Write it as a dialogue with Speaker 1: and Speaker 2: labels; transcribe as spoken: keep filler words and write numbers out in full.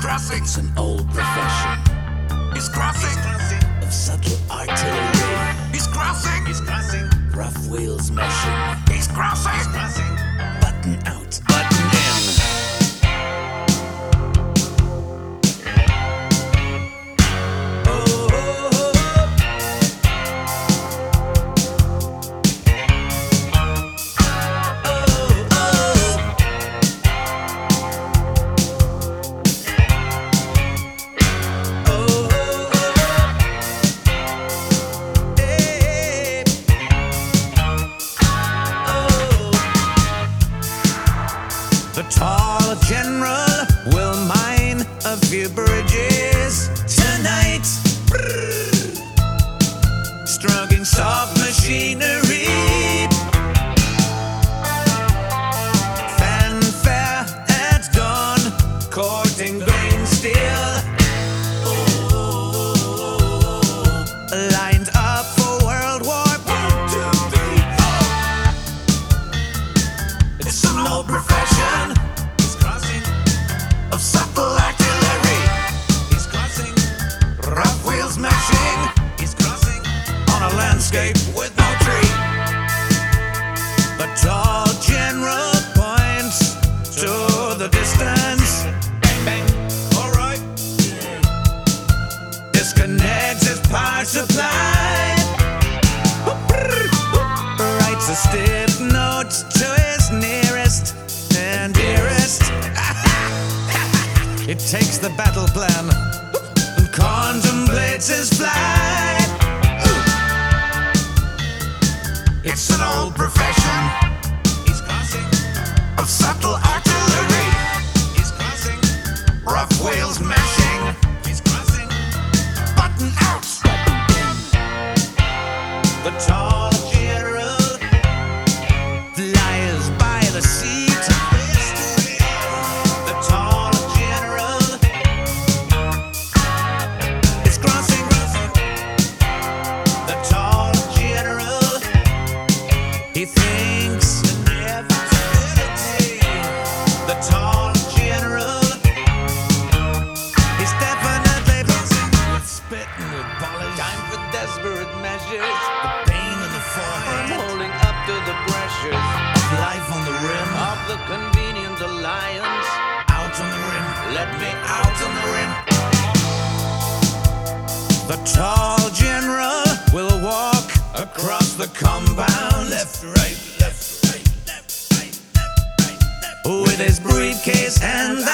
Speaker 1: crossing.
Speaker 2: It's an old profession.
Speaker 1: He's crossing.
Speaker 2: Of subtle artillery.
Speaker 1: He's crossing. He's crossing.
Speaker 2: Rough wheels meshing.
Speaker 1: He's crossing. He's crossing.
Speaker 2: Button out, button in.
Speaker 3: The tall general will mine a few bridges tonight. Stroking soft machinery. Fanfare at dawn, courting grain steel. Lined up for World War One, two, three, four. It's an old profession.
Speaker 1: He's crossing.
Speaker 3: Of subtle artillery.
Speaker 1: He's crossing.
Speaker 3: Rough wheels mashing
Speaker 1: He's crossing.
Speaker 3: on a landscape with no tree. The tall general points to the distance.
Speaker 1: Bang bang. All right.
Speaker 3: Disconnects his power supply. Writes a stiff note to his nearest and dearest. It takes the battle plan and contemplates his flight. It's an old profession
Speaker 1: He's crossing.
Speaker 3: of subtle artillery.
Speaker 1: He's crossing.
Speaker 3: Rough wheels mashing.
Speaker 1: He's crossing.
Speaker 3: Button out. The tall general flies by the seat. The tall general is crossing. The tall general, he thinks inevitability. The tall general, he's definitely buzzing with spitting with polish.
Speaker 4: Time for desperate measures.
Speaker 3: The pain in the
Speaker 4: I'm
Speaker 3: forehead
Speaker 4: holding up to the pressures
Speaker 3: of life on the rim.
Speaker 4: of the convenient alliance.
Speaker 3: Out on the rim.
Speaker 4: Let me
Speaker 3: Out on the rim. The tall general will walk across the compound. Left, right, left, right, left, right, left, right, left. With his briefcase and